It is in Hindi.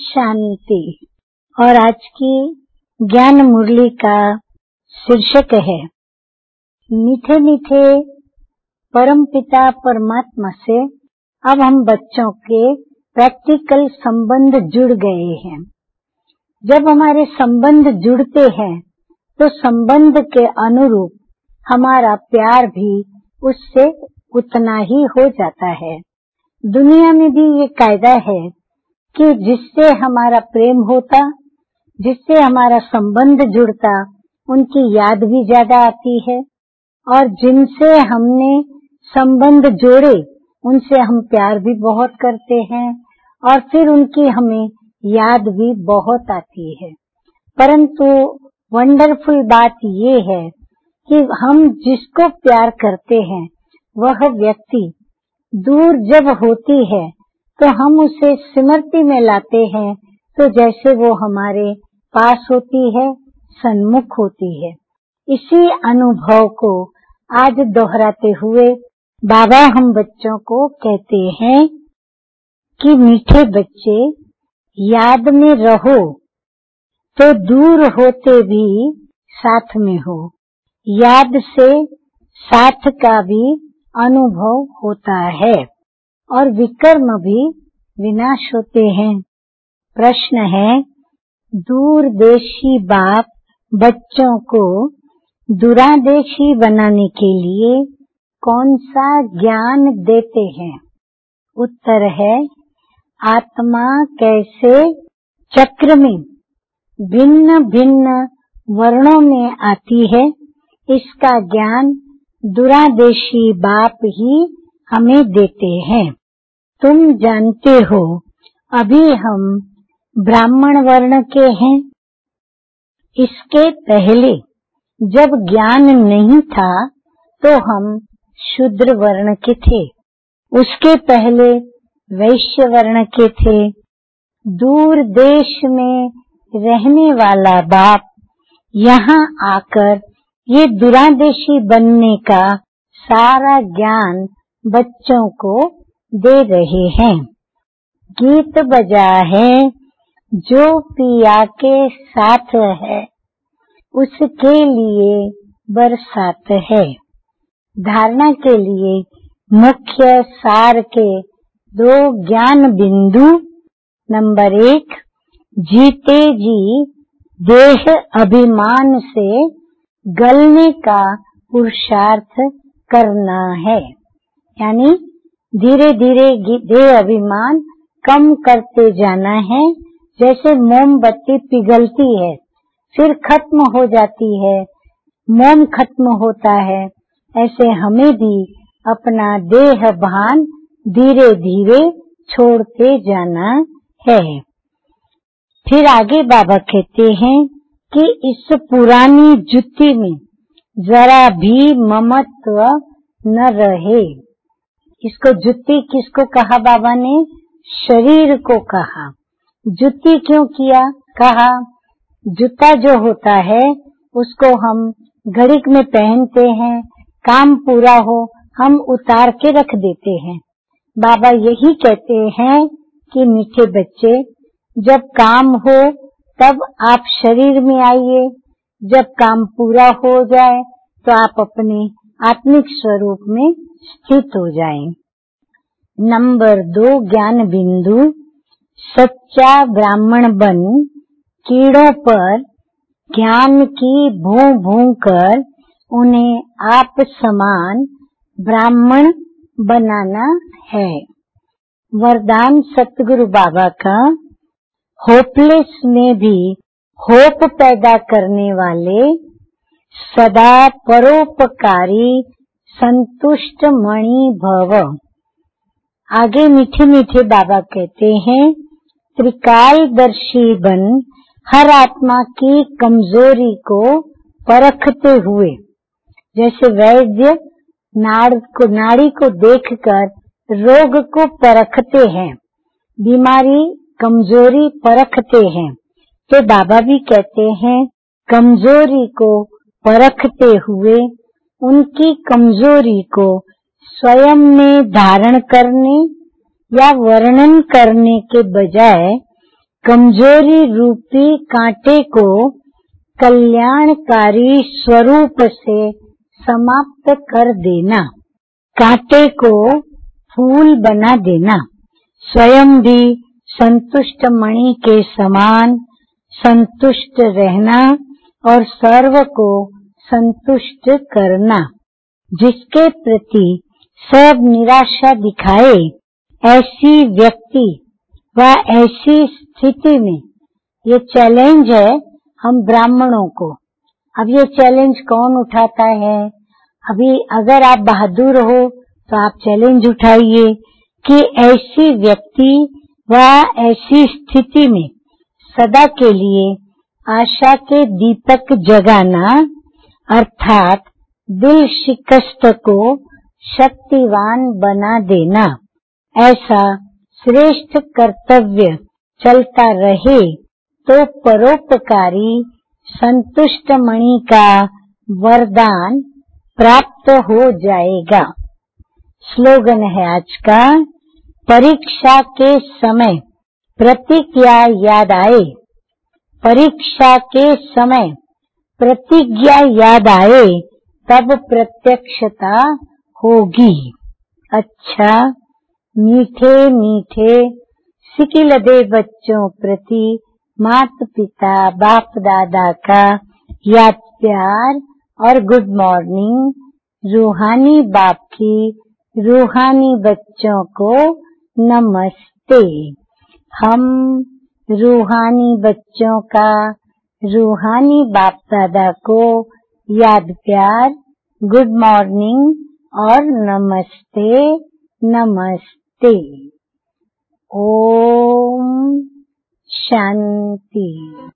शांति। और आज की ज्ञान मुरली का शीर्षक है मीठे मीठे परमपिता परमात्मा से अब हम बच्चों के प्रैक्टिकल संबंध जुड़ गए हैं। जब हमारे संबंध जुड़ते हैं तो संबंध के अनुरूप हमारा प्यार भी उससे उतना ही हो जाता है। दुनिया में भी ये कायदा है कि जिससे हमारा प्रेम होता, जिससे हमारा संबंध जुड़ता, उनकी याद भी ज्यादा आती है, और जिनसे हमने संबंध जोड़े उनसे हम प्यार भी बहुत करते हैं और फिर उनकी हमें याद भी बहुत आती है। परंतु वंडरफुल बात ये है कि हम जिसको प्यार करते हैं वह व्यक्ति दूर जब होती है तो हम उसे स्मृति में लाते हैं, तो जैसे वो हमारे पास होती है, सन्मुख होती है। इसी अनुभव को आज दोहराते हुए बाबा हम बच्चों को कहते हैं कि मीठे बच्चे, याद में रहो तो दूर होते भी साथ में हो। याद से साथ का भी अनुभव होता है और विकर्म भी विनाश होते हैं। प्रश्न है, दूरदेशी बाप बच्चों को दूरादेशी बनाने के लिए कौन सा ज्ञान देते हैं? उत्तर है, आत्मा कैसे चक्र में भिन्न भिन्न वर्णों में आती है, इसका ज्ञान दूरादेशी बाप ही हमें देते हैं। तुम जानते हो, अभी हम ब्राह्मण वर्ण के हैं। इसके पहले जब ज्ञान नहीं था तो हम शूद्र वर्ण के थे, उसके पहले वैश्य वर्ण के थे। दूर देश में रहने वाला बाप यहाँ आकर ये दूरादेशी बनने का सारा ज्ञान बच्चों को दे रहे हैं। गीत बजा है जो पिया के साथ है, उसके लिए बरसात है। धारणा के लिए मुख्य सार के 2 ज्ञान बिंदु। नंबर 1, जीते जी देह अभिमान से गलने का पुरुषार्थ करना है, यानी धीरे धीरे देह अभिमान कम करते जाना है। जैसे मोमबत्ती पिघलती है फिर खत्म हो जाती है, मोम खत्म होता है, ऐसे हमें भी अपना देह भान धीरे धीरे छोड़ते जाना है। फिर आगे बाबा कहते हैं कि इस पुरानी जुत्ती में जरा भी ममत्व न रहे। इसको जुत्ती किसको कहा बाबा ने? शरीर को कहा। जुत्ती क्यों कहा? जूता जो होता है उसको हम घड़ी में पहनते हैं, काम पूरा हो हम उतार के रख देते हैं। बाबा यही कहते हैं कि मीठे बच्चे, जब काम हो तब आप शरीर में आइए, जब काम पूरा हो जाए तो आप अपने आत्मिक स्वरूप में स्थित हो जाएं। नंबर 2 ज्ञान बिंदु, सच्चा ब्राह्मण बन कीड़ों पर ज्ञान की भूं भूं कर उन्हें आप समान ब्राह्मण बनाना है। वरदान सतगुरु बाबा का, होपलेस में भी होप पैदा करने वाले, सदा परोपकारी संतुष्ट मणि भव। आगे मीठे मीठे बाबा कहते हैं, त्रिकालदर्शी बन हर आत्मा की कमजोरी को परखते हुए, जैसे वैद्य नाड़ी को देखकर रोग को परखते हैं, बीमारी कमजोरी परखते हैं, तो बाबा भी कहते हैं कमजोरी को परखते हुए उनकी कमजोरी को स्वयं में धारण करने या वर्णन करने के बजाय कमजोरी रूपी कांटे को कल्याणकारी स्वरूप से समाप्त कर देना, कांटे को फूल बना देना, स्वयं भी संतुष्ट मणि के समान संतुष्ट रहना और सर्व को संतुष्ट करना। जिसके प्रति सब निराशा दिखाए, ऐसी व्यक्ति व ऐसी स्थिति में, ये चैलेंज है हम ब्राह्मणों को। अब ये चैलेंज कौन उठाता है? अभी अगर आप बहादुर हो तो आप चैलेंज उठाइए कि ऐसी व्यक्ति व ऐसी स्थिति में सदा के लिए आशा के दीपक जगाना, अर्थात दिल शिकस्त को शक्तिवान बना देना, ऐसा श्रेष्ठ कर्तव्य चलता रहे तो परोपकारी संतुष्ट मणि का वरदान प्राप्त हो जाएगा। स्लोगन है आज का, परीक्षा के समय प्रतिज्ञा याद आए, परीक्षा के समय प्रतिज्ञा याद आए तब प्रत्यक्षता होगी। अच्छा, मीठे मीठे सिकिलदे बच्चों प्रति माता पिता बाप दादा का याद प्यार और गुड मॉर्निंग। रूहानी बाप की रूहानी बच्चों को नमस्ते। हम रूहानी बच्चों का रूहानी बाप दादा को याद प्यार, गुड मॉर्निंग और नमस्ते नमस्ते। ओम शांति।